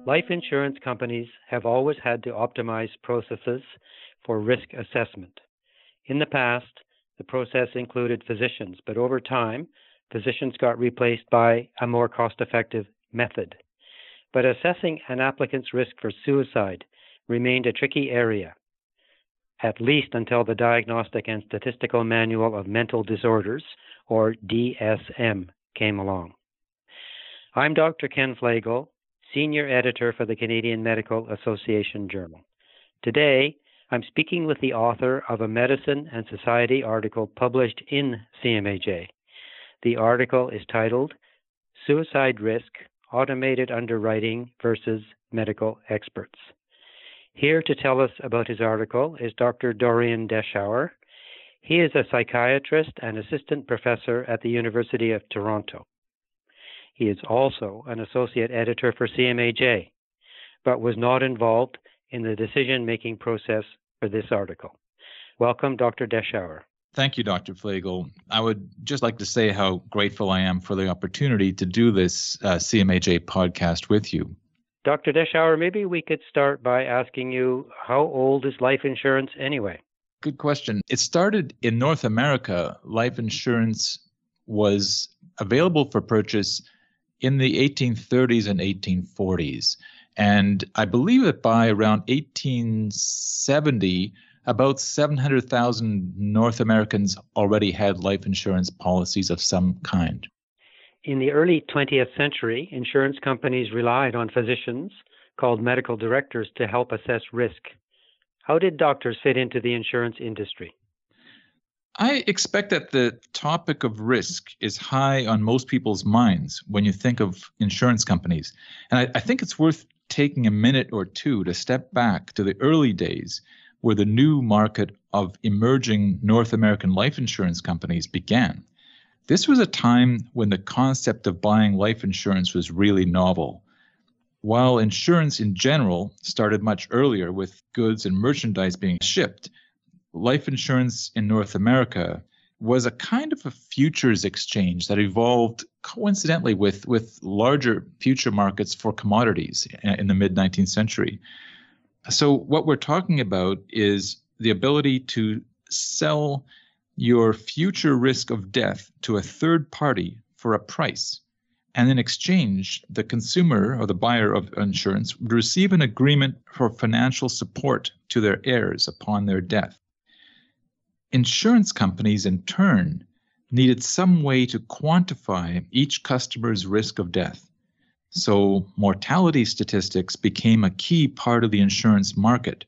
Life insurance companies have always had to optimize processes for risk assessment. In the past, the process included physicians, but over time, physicians got replaced by a more cost-effective method. But assessing an applicant's risk for suicide remained a tricky area, at least until the Diagnostic and Statistical Manual of Mental Disorders, or DSM, came along. I'm Dr. Ken Flagle, Senior Editor for the Canadian Medical Association Journal. Today, I'm speaking with the author of a Medicine and Society article published in CMAJ. The article is titled Suicide Risk, Automated Underwriting versus Medical Experts. Here to tell us about his article is Dr. Dorian Deschauer. He is a psychiatrist and assistant professor at the University of Toronto. He is also an associate editor for CMAJ, but was not involved in the decision-making process for this article. Welcome, Dr. Deschauer. Thank you, Dr. Flagle. I would just like to say how grateful I am for the opportunity to do this CMAJ podcast with you. Dr. Deschauer, maybe we could start by asking you, how old is life insurance anyway? Good question. It started in North America. Life insurance was available for purchase in the 1830s and 1840s. And I believe that by around 1870, about 700,000 North Americans already had life insurance policies of some kind. In the early 20th century, insurance companies relied on physicians, called medical directors, to help assess risk. How did doctors fit into the insurance industry? I expect that the topic of risk is high on most people's minds when you think of insurance companies. And I think it's worth taking a minute or two to step back to the early days where the new market of emerging North American life insurance companies began. This was a time when the concept of buying life insurance was really novel. While insurance in general started much earlier with goods and merchandise being shipped, life insurance in North America was a kind of a futures exchange that evolved coincidentally with larger future markets for commodities in the mid-19th century. So what we're talking about is the ability to sell your future risk of death to a third party for a price. And in exchange, the consumer or the buyer of insurance would receive an agreement for financial support to their heirs upon their death. Insurance companies, in turn, needed some way to quantify each customer's risk of death. So mortality statistics became a key part of the insurance market.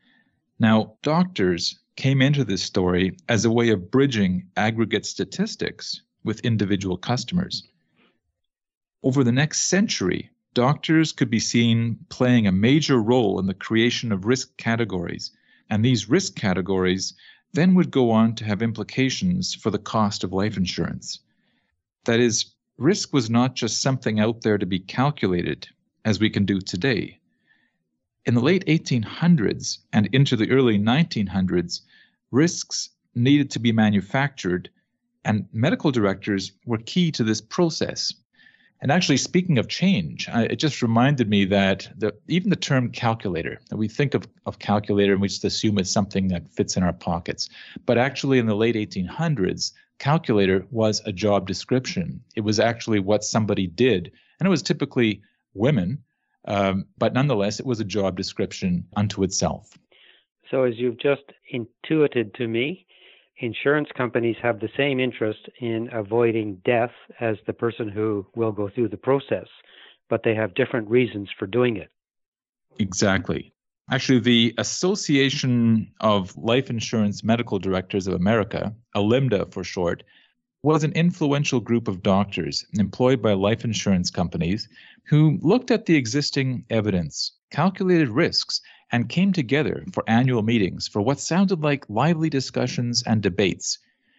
Now, doctors came into this story as a way of bridging aggregate statistics with individual customers. Over the next century, doctors could be seen playing a major role in the creation of risk categories, and these risk categories then would go on to have implications for the cost of life insurance. That is, risk was not just something out there to be calculated, as we can do today. In the late 1800s and into the early 1900s, risks needed to be manufactured, and medical directors were key to this process. And actually, speaking of change, it just reminded me that even the term calculator, that we think of calculator and we just assume it's something that fits in our pockets. But actually, in the late 1800s, calculator was a job description. It was actually what somebody did, and it was typically women, but nonetheless, it was a job description unto itself. So as you've just intuited to me, insurance companies have the same interest in avoiding death as the person who will go through the process, but they have different reasons for doing it. Exactly. Actually, the Association of Life Insurance Medical Directors of America, ALIMDA for short, was an influential group of doctors employed by life insurance companies who looked at the existing evidence, calculated risks, and came together for annual meetings for what sounded like lively discussions and debates.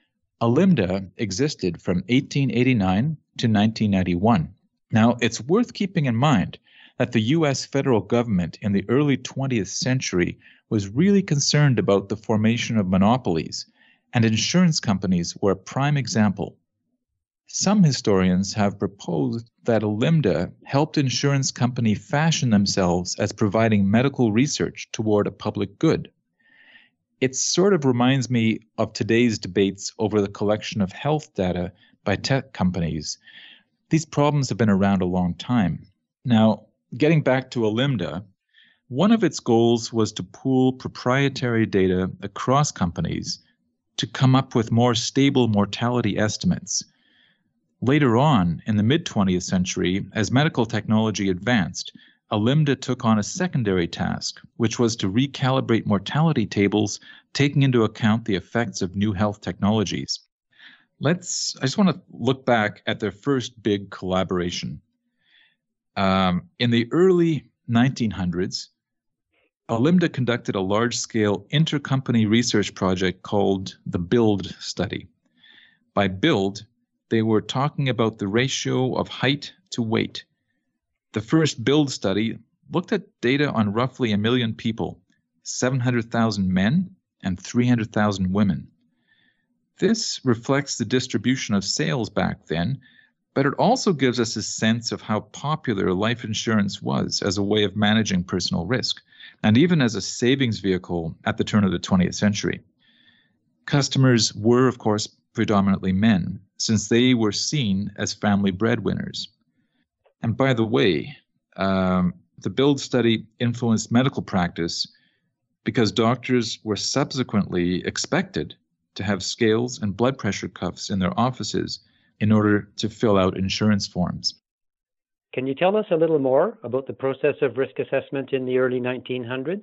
ALIMDA existed from 1889 to 1991. Now, it's worth keeping in mind that the U.S. federal government in the early 20th century was really concerned about the formation of monopolies, and insurance companies were a prime example. Some historians have proposed that Alimda helped insurance company fashion themselves as providing medical research toward a public good. It sort of reminds me of today's debates over the collection of health data by tech companies. These problems have been around a long time. Now, getting back to Alimda, one of its goals was to pool proprietary data across companies to come up with more stable mortality estimates. Later on, in the mid-20th century, as medical technology advanced, Alimda took on a secondary task, which was to recalibrate mortality tables, taking into account the effects of new health technologies. I just want to look back at their first big collaboration. In the early 1900s, Alimda conducted a large-scale intercompany research project called the BUILD study. By BUILD, they were talking about the ratio of height to weight. The first BUILD study looked at data on roughly 1 million people, 700,000 men and 300,000 women. This reflects the distribution of sales back then, but it also gives us a sense of how popular life insurance was as a way of managing personal risk, and even as a savings vehicle at the turn of the 20th century. Customers were, of course, predominantly men, since they were seen as family breadwinners. And by the way, the BUILD study influenced medical practice because doctors were subsequently expected to have scales and blood pressure cuffs in their offices in order to fill out insurance forms. Can you tell us a little more about the process of risk assessment in the early 1900s?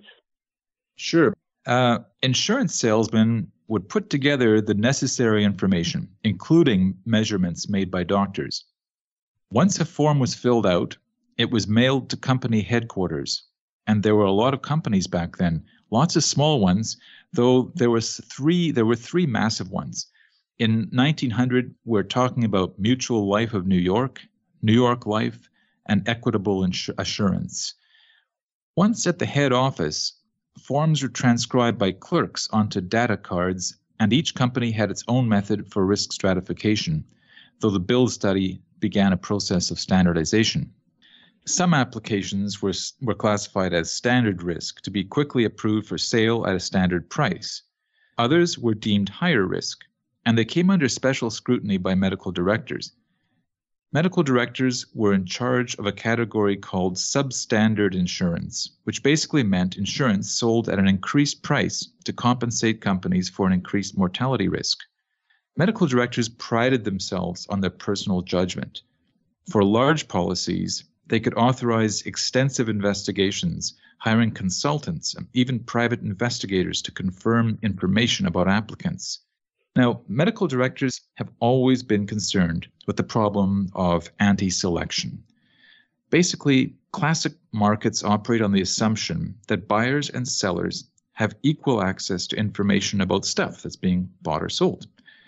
Sure. Insurance salesmen would put together the necessary information, including measurements made by doctors. Once a form was filled out, it was mailed to company headquarters. And there were a lot of companies back then, lots of small ones, though there were three massive ones. In 1900, we're talking about Mutual Life of New York Life, and Equitable Assurance. Once at the head office, forms were transcribed by clerks onto data cards, and each company had its own method for risk stratification, though the BUILD study began a process of standardization. Some applications were classified as standard risk to be quickly approved for sale at a standard price. Others were deemed higher risk, and they came under special scrutiny by medical directors. Medical directors were in charge of a category called substandard insurance, which basically meant insurance sold at an increased price to compensate companies for an increased mortality risk. Medical directors prided themselves on their personal judgment. For large policies, they could authorize extensive investigations, hiring consultants and even private investigators to confirm information about applicants. Now, medical directors have always been concerned with the problem of anti-selection. Basically, classic markets operate on the assumption that buyers and sellers have equal access to information about stuff that's being bought or sold.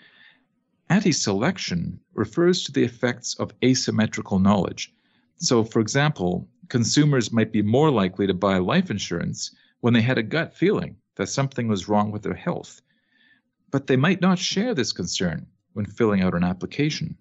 Anti-selection refers to the effects of asymmetrical knowledge. So, for example, consumers might be more likely to buy life insurance when they had a gut feeling that something was wrong with their health. But they might not share this concern when filling out an application.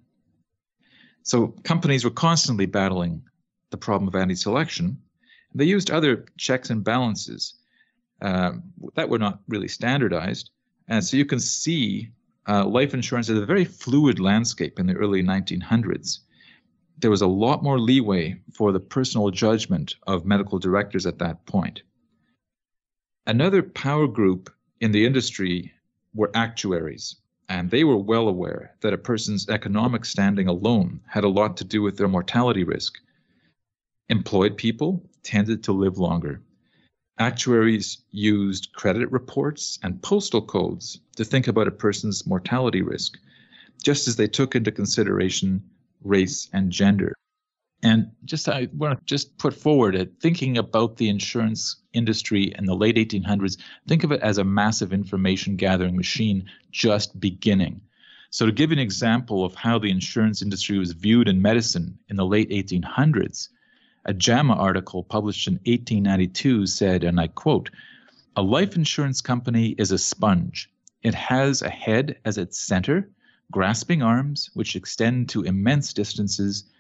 So companies were constantly battling the problem of anti-selection. They used other checks and balances that were not really standardized. And so you can see life insurance as a very fluid landscape in the early 1900s. There was a lot more leeway for the personal judgment of medical directors at that point. Another power group in the industry were actuaries, and they were well aware that a person's economic standing alone had a lot to do with their mortality risk. Employed people tended to live longer. Actuaries used credit reports and postal codes to think about a person's mortality risk, just as they took into consideration race and gender. And I want to just put forward it, thinking about the insurance industry in the late 1800s, think of it as a massive information gathering machine just beginning. So to give an example of how the insurance industry was viewed in medicine in the late 1800s, a JAMA article published in 1892 said, and I quote, "A life insurance company is a sponge. It has a head as its center, grasping arms which extend to immense distances,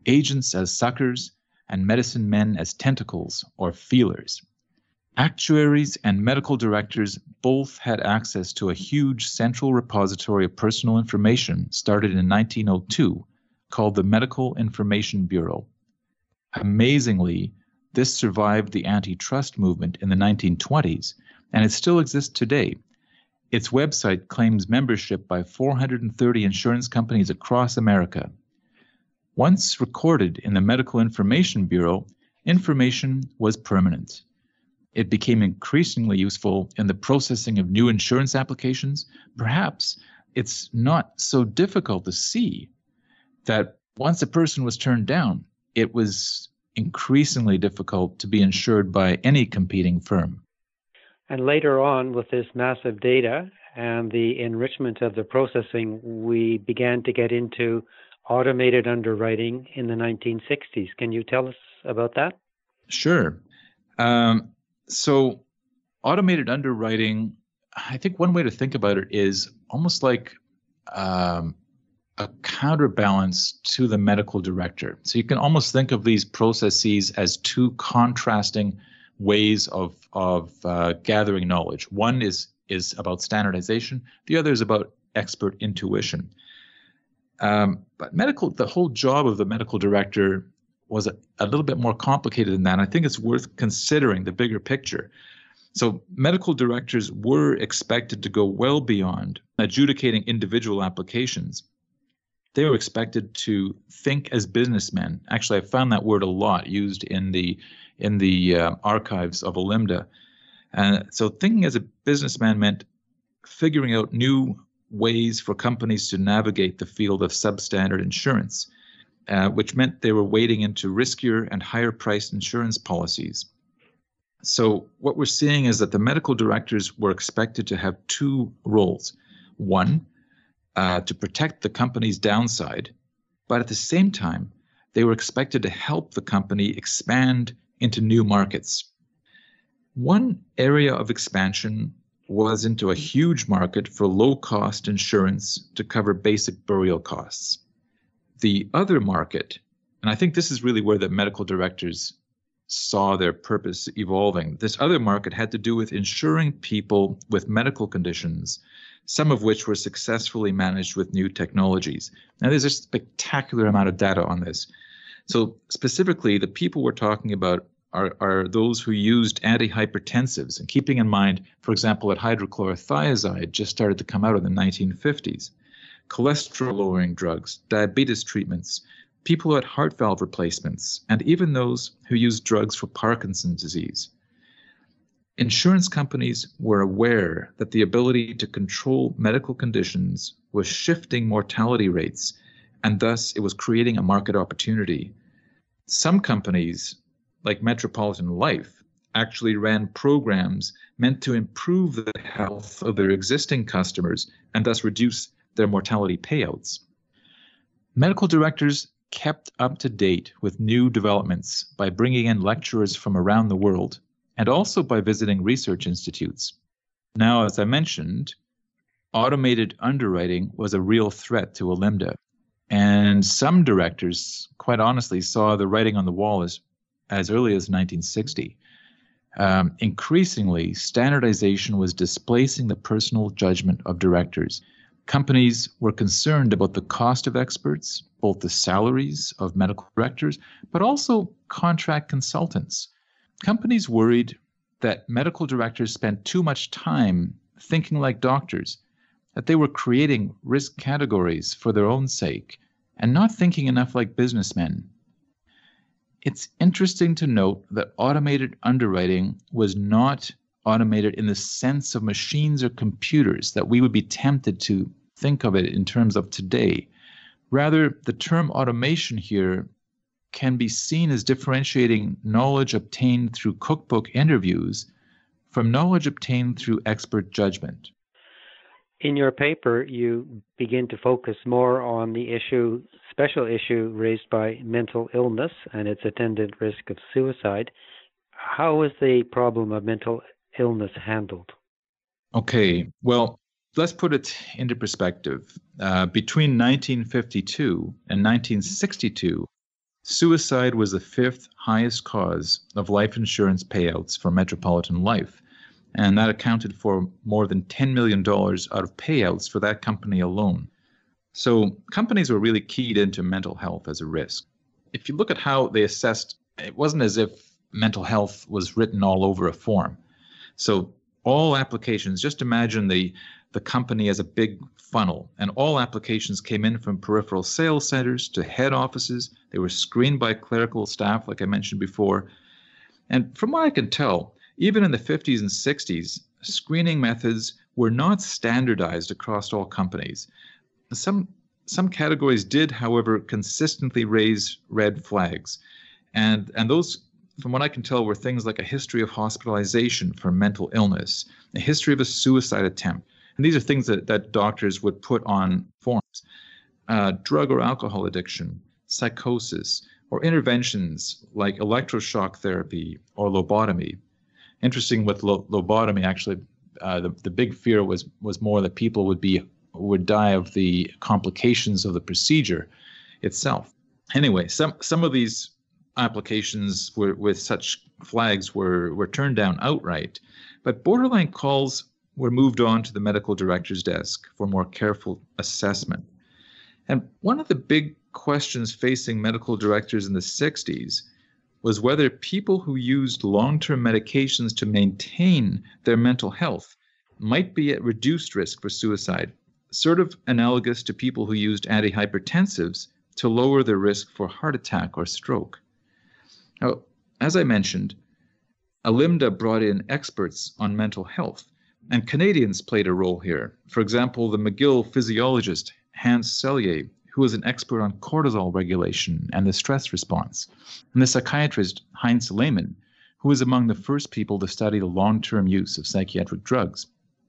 agents as suckers, and medicine men as tentacles or feelers. Actuaries and medical directors both had access to a huge central repository of personal information started in 1902 called the Medical Information Bureau. Amazingly, this survived the antitrust movement in the 1920s, and it still exists today. Its website claims membership by 430 insurance companies across America. Once recorded in the Medical Information Bureau, information was permanent. It became increasingly useful in the processing of new insurance applications. Perhaps it's not so difficult to see that once a person was turned down, it was increasingly difficult to be insured by any competing firm. And later on, with this massive data and the enrichment of the processing, we began to get into automated underwriting in the 1960s. Can you tell us about that? Sure. So automated underwriting, I think one way to think about it is almost like a counterbalance to the medical director. So you can almost think of these processes as two contrasting ways of gathering knowledge. One is about standardization. The other is about expert intuition. But the whole job of the medical director was a little bit more complicated than that. And I think it's worth considering the bigger picture. So medical directors were expected to go well beyond adjudicating individual applications. They were expected to think as businessmen. Actually, I found that word a lot used in the archives of Olimda. So thinking as a businessman meant figuring out new ways for companies to navigate the field of substandard insurance, which meant they were wading into riskier and higher priced insurance policies. So what we're seeing is that the medical directors were expected to have two roles. One, to protect the company's downside, but at the same time, they were expected to help the company expand into new markets. One area of expansion was into a huge market for low-cost insurance to cover basic burial costs. The other market, and I think this is really where the medical directors saw their purpose evolving, this other market had to do with insuring people with medical conditions, some of which were successfully managed with new technologies. Now, there's a spectacular amount of data on this. So specifically, the people we're talking about are those who used antihypertensives, and keeping in mind, for example, that hydrochlorothiazide just started to come out in the 1950s. Cholesterol-lowering drugs, diabetes treatments, people who had heart valve replacements, and even those who used drugs for Parkinson's disease. Insurance companies were aware that the ability to control medical conditions was shifting mortality rates, and thus it was creating a market opportunity. Some companies, like Metropolitan Life, actually ran programs meant to improve the health of their existing customers and thus reduce their mortality payouts. Medical directors kept up to date with new developments by bringing in lecturers from around the world and also by visiting research institutes. Now, as I mentioned, automated underwriting was a real threat to Olimda, and some directors, quite honestly, saw the writing on the wall as early as 1960. Increasingly, standardization was displacing the personal judgment of directors. Companies were concerned about the cost of experts, both the salaries of medical directors, but also contract consultants. Companies worried that medical directors spent too much time thinking like doctors, that they were creating risk categories for their own sake and not thinking enough like businessmen. It's interesting to note that automated underwriting was not automated in the sense of machines or computers that we would be tempted to think of it in terms of today. Rather, the term automation here can be seen as differentiating knowledge obtained through cookbook interviews from knowledge obtained through expert judgment. In your paper, you begin to focus more on the special issue raised by mental illness and its attendant risk of suicide. How is the problem of mental illness handled? Okay, well, let's put it into perspective. Between 1952 and 1962, Suicide was the fifth highest cause of life insurance payouts for Metropolitan Life, and that accounted for more than $10 million out of payouts for that company alone. So companies were really keyed into mental health as a risk. If you look at how they assessed, it wasn't as if mental health was written all over a form. So all applications, just imagine the company as a big funnel, and all applications came in from peripheral sales centers to head offices. They were screened by clerical staff, like I mentioned before. And from what I can tell, even in the 50s and 60s, screening methods were not standardized across all companies. Some categories did, however, consistently raise red flags. And those, from what I can tell, were things like a history of hospitalization for mental illness, a history of a suicide attempt. And these are things that doctors would put on forms. Drug or alcohol addiction, psychosis, or interventions like electroshock therapy or lobotomy. Interesting with lobotomy, actually, the big fear was more that people would die of the complications of the procedure itself. Anyway, some of these applications with such flags were turned down outright, but borderline calls were moved on to the medical director's desk for more careful assessment. And one of the big questions facing medical directors in the 60s was whether people who used long-term medications to maintain their mental health might be at reduced risk for suicide, sort of analogous to people who used antihypertensives to lower their risk for heart attack or stroke. Now, as I mentioned, Alimda brought in experts on mental health, and Canadians played a role here. For example, the McGill physiologist Hans Selye, who was an expert on cortisol regulation and the stress response, and the psychiatrist Heinz Lehmann, who was among the first people to study the long-term use of psychiatric drugs.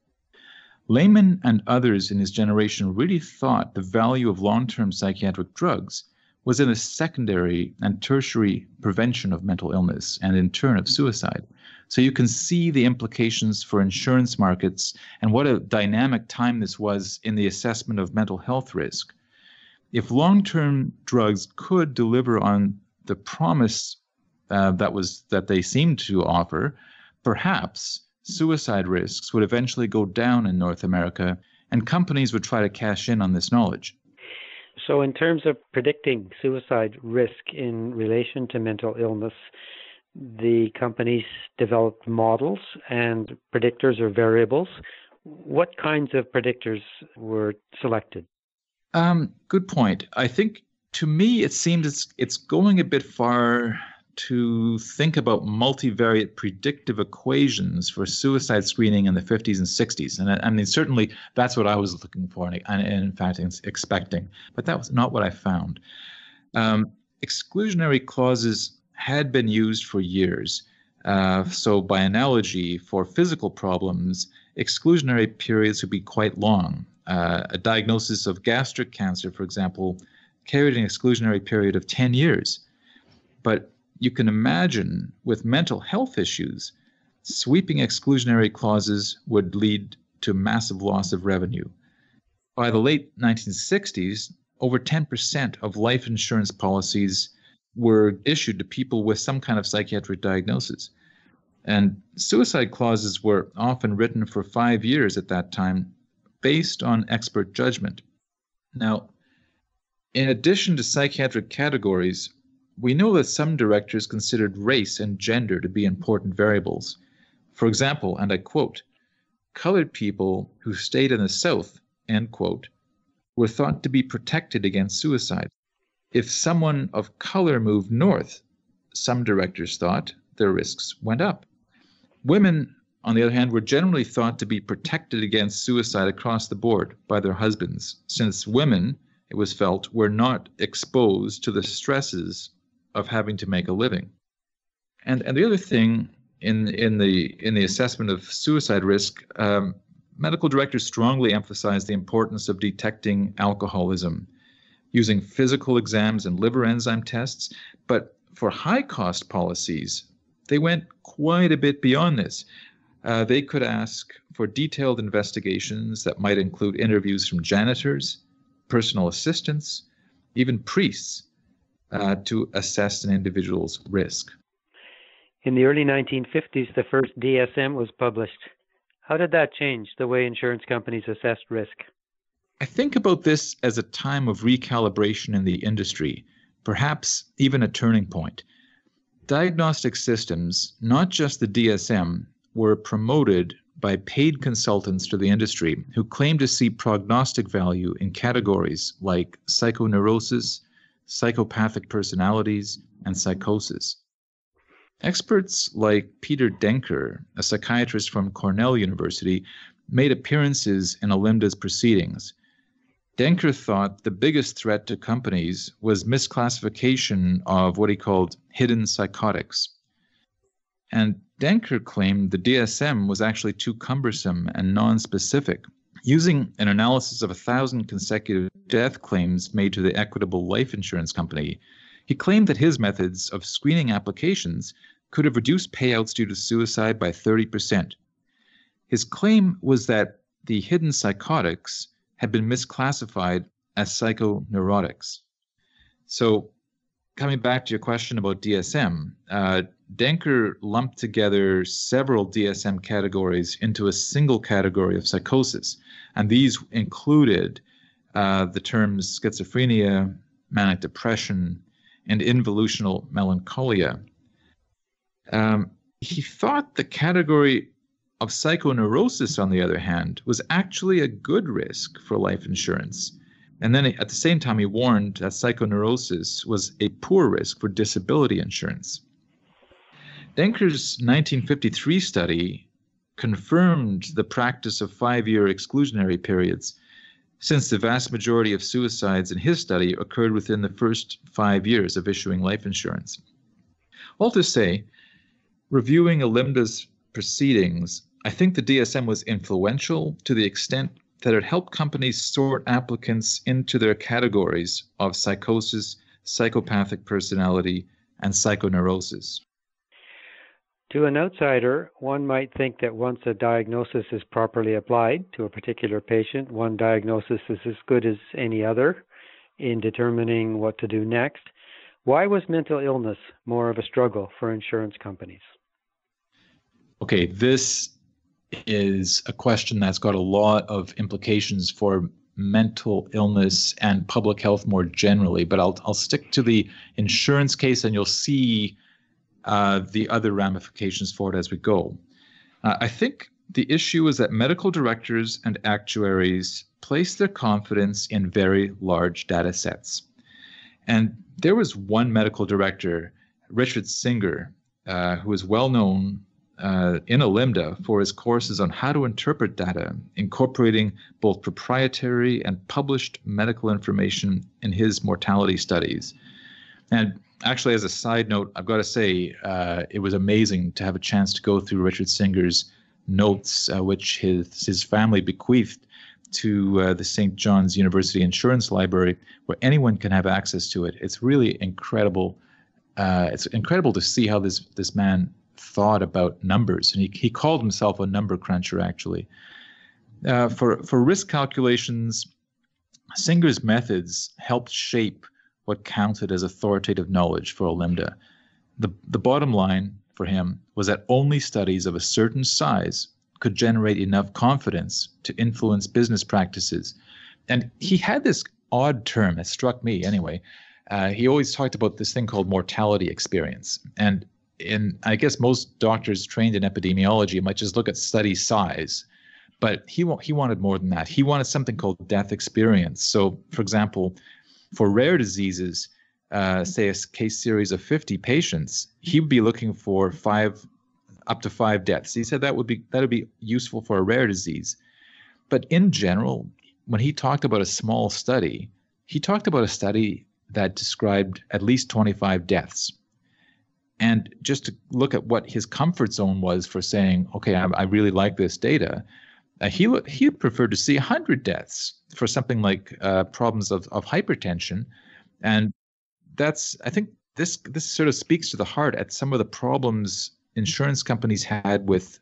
Lehmann and others in his generation really thought the value of long-term psychiatric drugs was in the secondary and tertiary prevention of mental illness and in turn of suicide. So you can see the implications for insurance markets and what a dynamic time this was in the assessment of mental health risk. If long-term drugs could deliver on the promise that they seemed to offer, perhaps suicide risks would eventually go down in North America, and companies would try to cash in on this knowledge. So in terms of predicting suicide risk in relation to mental illness, the companies developed models and predictors or variables. What kinds of predictors were selected? Good point. I think, to me, it seems it's going a bit far to think about multivariate predictive equations for suicide screening in the 50s and 60s. And I mean, certainly that's what I was looking for and in fact, expecting. But that was not what I found. Exclusionary clauses had been used for years. So by analogy, for physical problems, exclusionary periods would be quite long. A diagnosis of gastric cancer, for example, carried an exclusionary period of 10 years. But you can imagine with mental health issues, sweeping exclusionary clauses would lead to massive loss of revenue. By the late 1960s, over 10% of life insurance policies were issued to people with some kind of psychiatric diagnosis. And suicide clauses were often written for 5 years at that time, based on expert judgment. Now, in addition to psychiatric categories, we know that some directors considered race and gender to be important variables. For example, and I quote, "Colored people who stayed in the South," end quote, were thought to be protected against suicide. If someone of color moved north, some directors thought their risks went up. Women, on the other hand, were generally thought to be protected against suicide across the board by their husbands, since women, it was felt, were not exposed to the stresses of having to make a living. And the other thing in the assessment of suicide risk, medical directors strongly emphasized the importance of detecting alcoholism, using physical exams and liver enzyme tests. But for high-cost policies, they went quite a bit beyond this. They could ask for detailed investigations that might include interviews from janitors, personal assistants, even priests. to assess an individual's risk. In the early 1950s, the first DSM was published. How did that change the way insurance companies assessed risk? I think about this as a time of recalibration in the industry, perhaps even a turning point. Diagnostic systems, not just the DSM, were promoted by paid consultants to the industry who claimed to see prognostic value in categories like psychoneurosis, psychopathic personalities, and psychosis. Experts like Peter Denker, a psychiatrist from Cornell University, made appearances in Olimda's proceedings. Denker thought the biggest threat to companies was misclassification of what he called hidden psychotics. And Denker claimed the DSM was actually too cumbersome and non-specific. Using an analysis of 1,000 consecutive death claims made to the Equitable Life Insurance Company, he claimed that his methods of screening applications could have reduced payouts due to suicide by 30%. His claim was that the hidden psychotics had been misclassified as psychoneurotics. So, coming back to your question about DSM, Denker lumped together several DSM categories into a single category of psychosis, and these included the terms schizophrenia, manic depression, and involutional melancholia. He thought the category of psychoneurosis, on the other hand, was actually a good risk for life insurance. And then at the same time, he warned that psychoneurosis was a poor risk for disability insurance. Denker's 1953 study confirmed the practice of 5-year exclusionary periods, since the vast majority of suicides in his study occurred within the first 5 years of issuing life insurance. All to say, reviewing Olimda's proceedings, I think the DSM was influential to the extent that it helped companies sort applicants into their categories of psychosis, psychopathic personality, and psychoneurosis. To an outsider, one might think that once a diagnosis is properly applied to a particular patient, one diagnosis is as good as any other in determining what to do next. Why was mental illness more of a struggle for insurance companies? Okay, this is a question that's got a lot of implications for mental illness and public health more generally, but I'll stick to the insurance case, and you'll see the other ramifications for it as we go. I think the issue is that medical directors and actuaries place their confidence in very large data sets. And there was one medical director, Richard Singer, who is well known in Olimda for his courses on how to interpret data, incorporating both proprietary and published medical information in his mortality studies. And actually, as a side note, I've got to say, it was amazing to have a chance to go through Richard Singer's notes, which his family bequeathed to the St. John's University Insurance Library, where anyone can have access to it. It's really incredible. It's incredible to see how this man thought about numbers, and he called himself a number cruncher, actually. For risk calculations, Singer's methods helped shape what counted as authoritative knowledge for Olimda. The bottom line for him was that only studies of a certain size could generate enough confidence to influence business practices. And he had this odd term that struck me anyway. He always talked about this thing called mortality experience. And I guess most doctors trained in epidemiology might just look at study size, but he wanted more than that. He wanted something called death experience. So, for example, for rare diseases, say a case series of 50 patients, he would be looking for up to 5 deaths. He said that would be useful for a rare disease. But in general, when he talked about a small study, he talked about a study that described at least 25 deaths. And just to look at what his comfort zone was for saying, okay, I really like this data, he preferred to see 100 deaths for something like problems of hypertension. And I think this sort of speaks to the heart at some of the problems insurance companies had with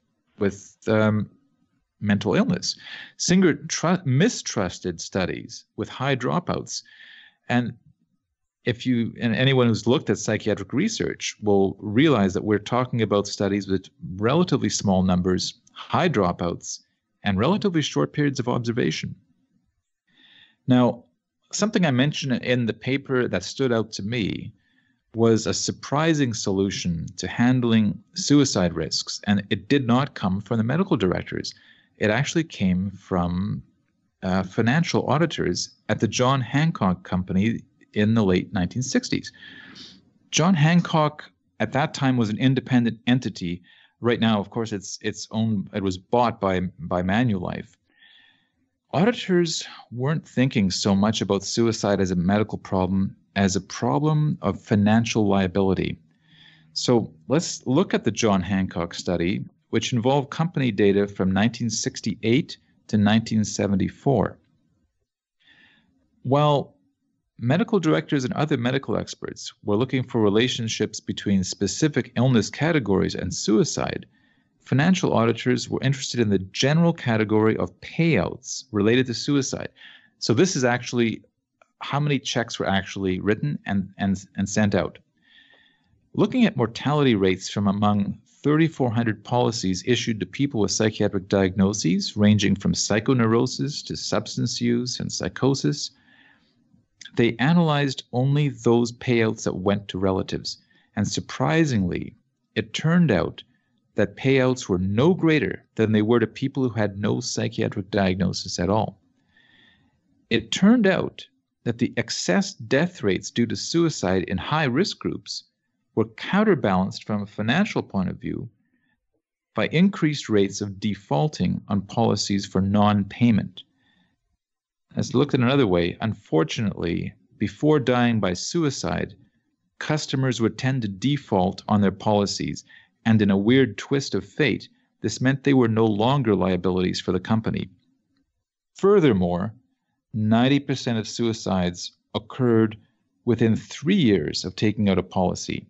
mental illness. Singer mistrusted studies with high dropouts. And And anyone who's looked at psychiatric research will realize that we're talking about studies with relatively small numbers, high dropouts, and relatively short periods of observation. Now, something I mentioned in the paper that stood out to me was a surprising solution to handling suicide risks, and it did not come from the medical directors. It actually came from financial auditors at the John Hancock Company in the late 1960s. John Hancock at that time was an independent entity. Right now, of course, it's owned. It was bought by Manulife. Auditors weren't thinking so much about suicide as a medical problem as a problem of financial liability. So let's look at the John Hancock study, which involved company data from 1968 to 1974. While medical directors and other medical experts were looking for relationships between specific illness categories and suicide, financial auditors were interested in the general category of payouts related to suicide. So this is actually how many checks were actually written and sent out. Looking at mortality rates from among 3,400 policies issued to people with psychiatric diagnoses ranging from psychoneurosis to substance use and psychosis, they analyzed only those payouts that went to relatives. And surprisingly, it turned out that payouts were no greater than they were to people who had no psychiatric diagnosis at all. It turned out that the excess death rates due to suicide in high-risk groups were counterbalanced from a financial point of view by increased rates of defaulting on policies for non-payment. As looked at another way, unfortunately, before dying by suicide, customers would tend to default on their policies, and in a weird twist of fate, this meant they were no longer liabilities for the company. Furthermore, 90% of suicides occurred within 3 years of taking out a policy.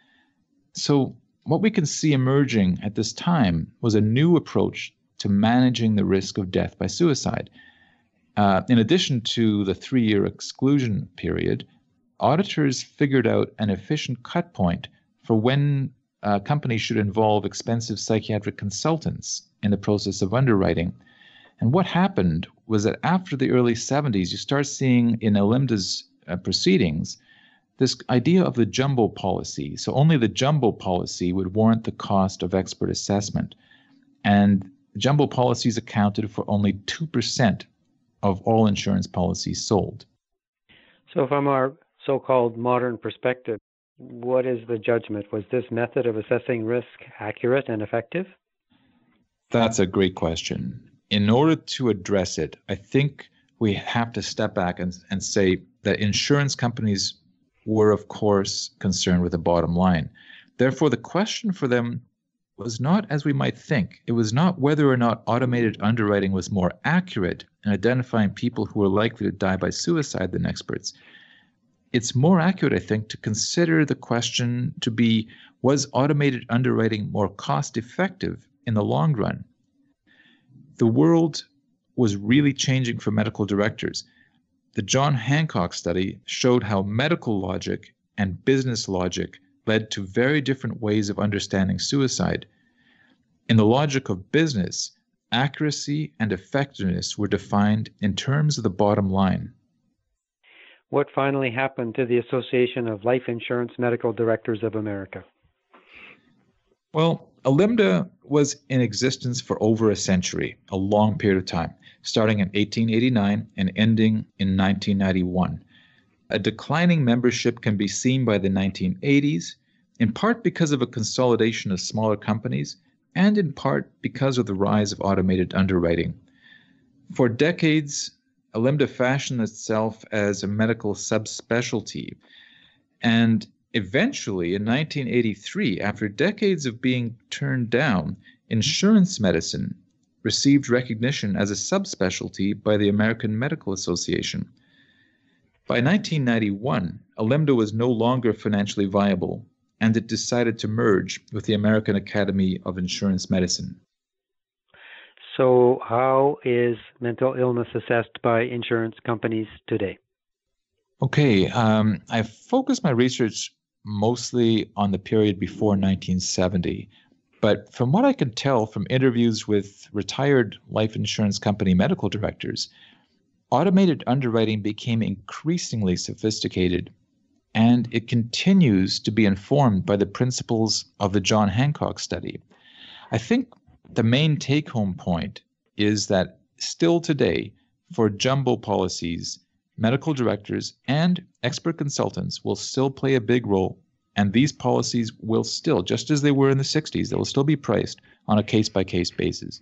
So what we can see emerging at this time was a new approach to managing the risk of death by suicide. In addition to the 3-year exclusion period, auditors figured out an efficient cut point for when companies should involve expensive psychiatric consultants in the process of underwriting. And what happened was that after the early 70s, you start seeing in ILMDA's proceedings this idea of the jumbo policy. So only the jumbo policy would warrant the cost of expert assessment. And jumbo policies accounted for only 2% of all insurance policies sold. So from our so-called modern perspective, what is the judgment? Was this method of assessing risk accurate and effective? That's a great question. In order to address it, I think we have to step back and say that insurance companies were, of course, concerned with the bottom line. Therefore, the question for them was not as we might think. It was not whether or not automated underwriting was more accurate in identifying people who were likely to die by suicide than experts. It's more accurate, I think, to consider the question to be, was automated underwriting more cost-effective in the long run? The world was really changing for medical directors. The John Hancock study showed how medical logic and business logic led to very different ways of understanding suicide. In the logic of business, accuracy and effectiveness were defined in terms of the bottom line. What finally happened to the Association of Life Insurance Medical Directors of America? Well, ILMDA was in existence for over a century, a long period of time, starting in 1889 and ending in 1991. A declining membership can be seen by the 1980s, in part because of a consolidation of smaller companies, and in part because of the rise of automated underwriting. For decades, ILMDA fashioned itself as a medical subspecialty, and eventually, in 1983, after decades of being turned down, insurance medicine received recognition as a subspecialty by the American Medical Association. By 1991, ILMDA was no longer financially viable, and it decided to merge with the American Academy of Insurance Medicine. So how is mental illness assessed by insurance companies today? Okay, I focused my research mostly on the period before 1970. But from what I can tell from interviews with retired life insurance company medical directors, automated underwriting became increasingly sophisticated, and it continues to be informed by the principles of the John Hancock study. I think the main take home point is that still today, for jumbo policies, medical directors and expert consultants will still play a big role. And these policies will still, just as they were in the 60s, they will still be priced on a case by case basis.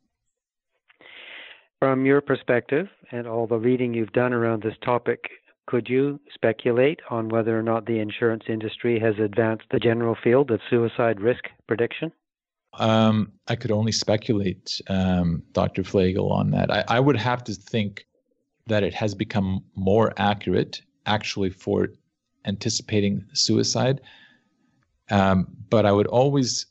From your perspective and all the reading you've done around this topic, could you speculate on whether or not the insurance industry has advanced the general field of suicide risk prediction? I could only speculate, Dr. Flegel, on that. I would have to think that it has become more accurate, actually, for anticipating suicide. But I would always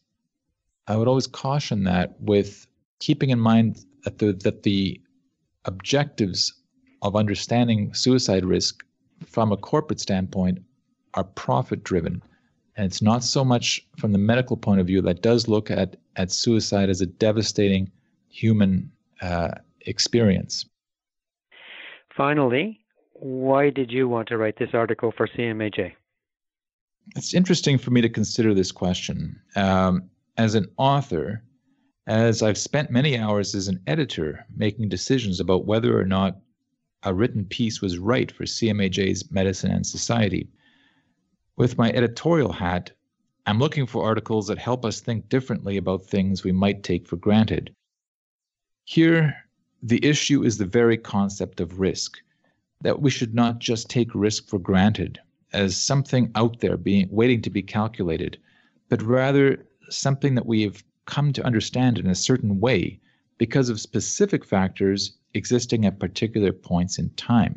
caution that with keeping in mind that the objectives of understanding suicide risk from a corporate standpoint are profit driven. And it's not so much from the medical point of view that does look at suicide as a devastating human experience. Finally, why did you want to write this article for CMAJ? It's interesting for me to consider this question. As an author, as I've spent many hours as an editor making decisions about whether or not a written piece was right for CMAJ's Medicine and Society. With my editorial hat, I'm looking for articles that help us think differently about things we might take for granted. Here, the issue is the very concept of risk, that we should not just take risk for granted as something out there waiting to be calculated, but rather something that we have come to understand in a certain way because of specific factors existing at particular points in time.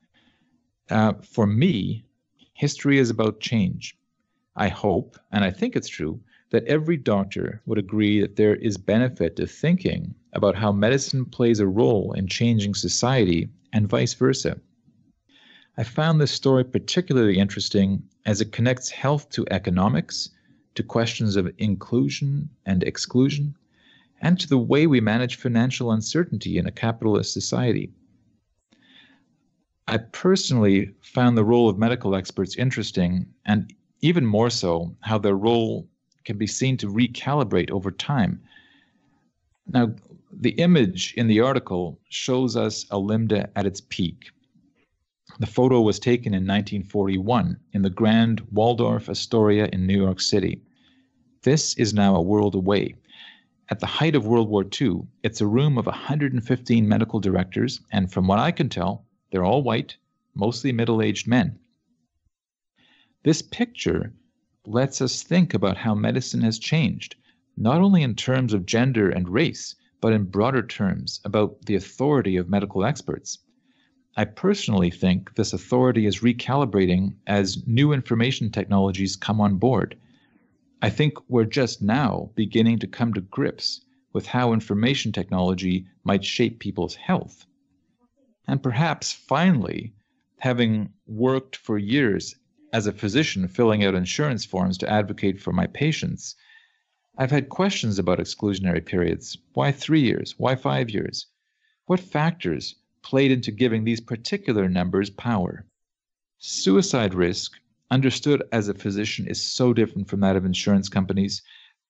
For me, history is about change. I hope, and I think it's true, that every doctor would agree that there is benefit to thinking about how medicine plays a role in changing society and vice versa. I found this story particularly interesting as it connects health to economics, to questions of inclusion and exclusion, and to the way we manage financial uncertainty in a capitalist society. I personally found the role of medical experts interesting, and even more so, how their role can be seen to recalibrate over time. Now, the image in the article shows us Alimda at its peak. The photo was taken in 1941 in the Grand Waldorf Astoria in New York City. This is now a world away. At the height of World War II, it's a room of 115 medical directors, and from what I can tell, they're all white, mostly middle-aged men. This picture lets us think about how medicine has changed, not only in terms of gender and race, but in broader terms about the authority of medical experts. I personally think this authority is recalibrating as new information technologies come on board. I think we're just now beginning to come to grips with how information technology might shape people's health. And perhaps finally, having worked for years as a physician filling out insurance forms to advocate for my patients, I've had questions about exclusionary periods. Why 3 years? Why 5 years? What factors played into giving these particular numbers power? Suicide risk, understood as a physician, is so different from that of insurance companies,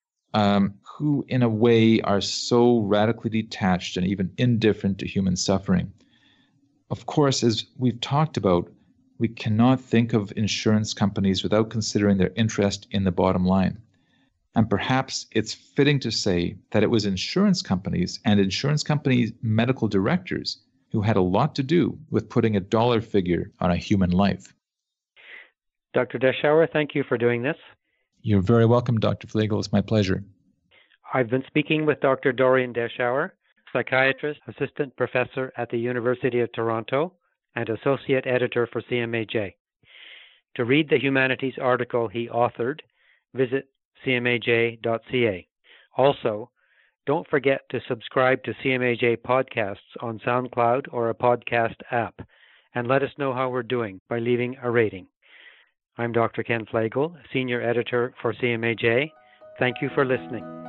who in a way are so radically detached and even indifferent to human suffering. Of course, as we've talked about, we cannot think of insurance companies without considering their interest in the bottom line. And perhaps it's fitting to say that it was insurance companies and insurance companies' medical directors who had a lot to do with putting a dollar figure on a human life. Dr. Deschauer, thank you for doing this. You're very welcome, Dr. Flegel. It's my pleasure. I've been speaking with Dr. Dorian Deschauer, psychiatrist, assistant professor at the University of Toronto, and associate editor for CMAJ. To read the humanities article he authored, visit cmaj.ca. Also, don't forget to subscribe to CMAJ podcasts on SoundCloud or a podcast app, and let us know how we're doing by leaving a rating. I'm Dr. Ken Flagle, Senior Editor for CMAJ. Thank you for listening.